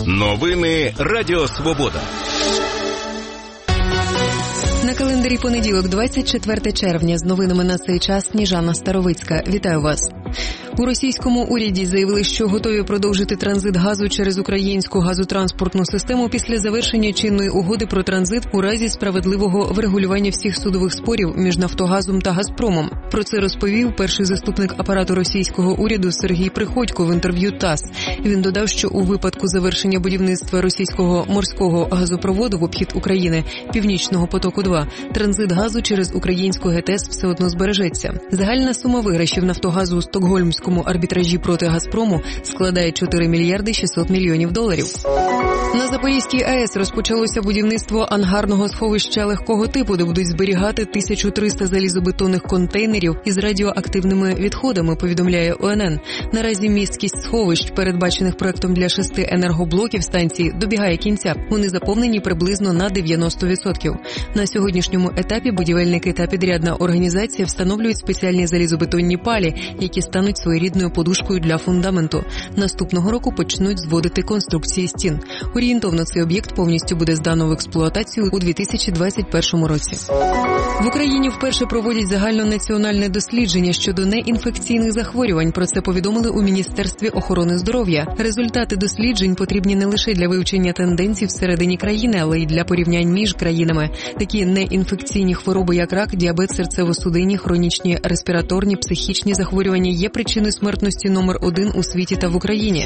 Новини Радіо Свобода. На календарі понеділок, 24 червня. З новинами на цей час Сніжана Старовицька. Вітаю вас. У російському уряді заявили, що готові продовжити транзит газу через українську газотранспортну систему після завершення чинної угоди про транзит у разі справедливого врегулювання всіх судових спорів між «Нафтогазом» та «Газпромом». Про це розповів перший заступник апарату російського уряду Сергій Приходько в інтерв'ю ТАСС. Він додав, що у випадку завершення будівництва російського морського газопроводу в обхід України «Північного потоку-2» транзит газу через українську ГТС все одно збережеться. Загальна сума виграшів «Нафтогазу» у Стокгольмському арбітражі проти «Газпрому» складає 4 мільярди 600 мільйонів доларів. На Запорізькій АЕС розпочалося будівництво ангарного сховища легкого типу, де будуть зберігати 1300 залізобетонних контейнерів із радіоактивними відходами, повідомляє ОНН. Наразі місткість сховищ, передбачених проектом для 6 енергоблоків станції, добігає кінця. Вони заповнені приблизно на 90%. На сьогоднішньому етапі будівельники та підрядна організація встановлюють спеціальні залізобетонні палі, які стануть своєрідною подушкою для фундаменту. Наступного року почнуть зводити конструкції стін. Орієнтовно цей об'єкт повністю буде здано в експлуатацію у 2021 році. В Україні вперше проводять загальнонаціональне дослідження щодо неінфекційних захворювань. Про це повідомили у Міністерстві охорони здоров'я. Результати досліджень потрібні не лише для вивчення тенденцій всередині країни, але й для порівнянь між країнами. Такі неінфекційні хвороби, як рак, діабет, серцево-судинні, хронічні респіраторні, психічні захворювання є причиною смертності номер 1 у світі та в Україні.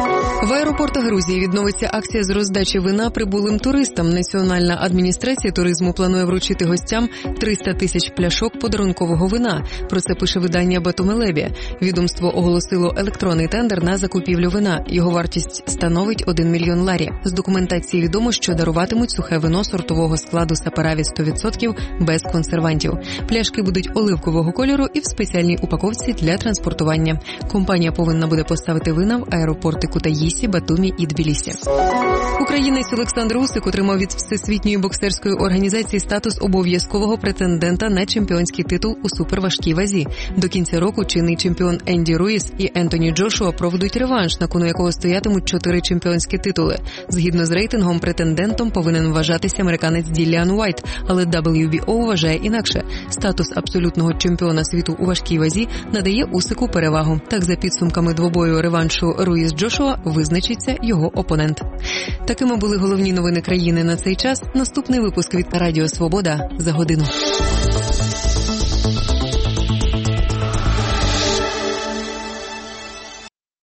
В аеропортах Грузії відновиться акція з роздачі вина прибулим туристам. Національна адміністрація туризму планує вручити гостям 300 тисяч пляшок подарункового вина. Про це пише видання Батумелебі. Відомство оголосило електронний тендер на закупівлю вина. Його вартість становить 1 мільйон ларі. З документації відомо, що даруватимуть сухе вино сортового складу Сапараві 100% без консервантів. Пляшки будуть оливкового кольору і в спеціальній упаковці для транспортування. Компанія повинна буде поставити вина в аеропорти Кутаїсі, Батумі і Тбілісі. Українець Олександр Усик отримав від Всесвітньої боксерської організації статус обов'язкового претендента на чемпіонський титул у суперважкій вазі. До кінця року чинний чемпіон Енді Руїс і Ентоні Джошуа проведуть реванш, на кону якого стоятимуть 4 чемпіонські титули. Згідно з рейтингом, претендентом повинен вважатися американець Ділліан Уайт, але WBO вважає інакше. Статус абсолютного чемпіона світу у важкій вазі надає Усику перевагу. Так, за підсумками двобою реваншу Руїс-Джошуа визначиться його опонент. Такими були головні новини країни на цей час. Наступний випуск від Радіо Свобода за годину.